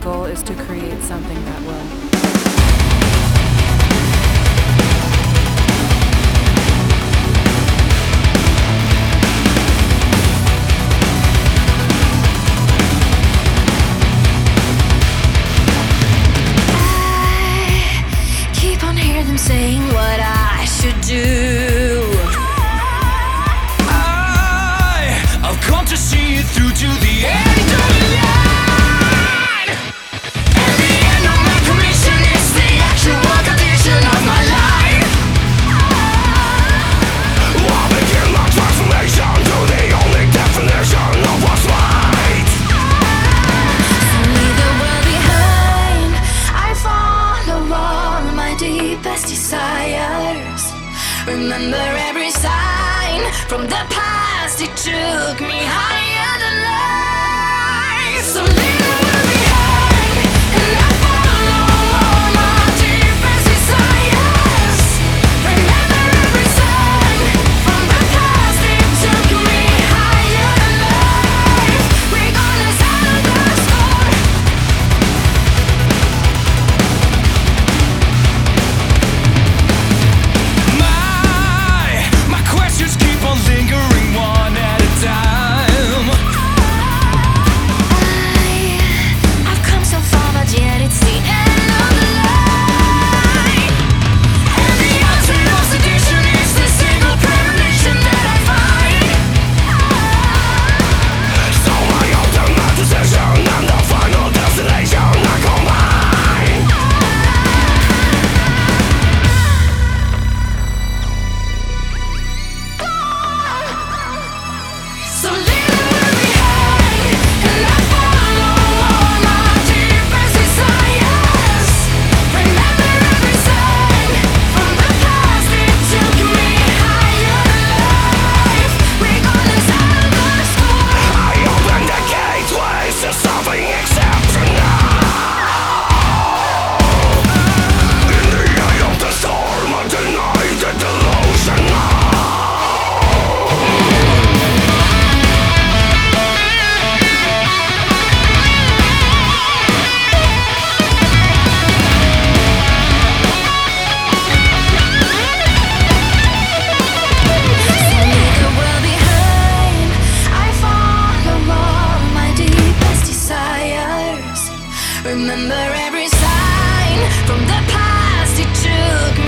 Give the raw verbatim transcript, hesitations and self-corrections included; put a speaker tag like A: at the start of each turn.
A: goal is to create something that will.
B: Saying what I should do.
C: I, I've come to see it through to the end of the line. And the end of my commission is the actual condition of my life. I begin my transformation to the only definition of what's right.
B: So leave the world behind. I follow all my deepest desires. Remember every sign from the past. It took me higher than life. So leave the world behind, and I follow all my deepest desires. Remember every sign from the past. It took me higher than life. We're gonna settle the score.
C: Questions keep on lingering one at a time.
B: I, I've come so far, but yet it's the end of the line. And the ultimate sedition is the single premonition that I find.
C: So my ultimate decision and the final destination are combined.
B: So leave the world behind, and I follow all my deepest desires. Remember every sign from the past. It took me higher than life. We're gonna settle the score.
C: I open the gateways to something exceptional. In the eye of the storm, undenied and delusional.
B: So leave the world behind. I follow all my deepest desires. Remember every sign from the past. It took me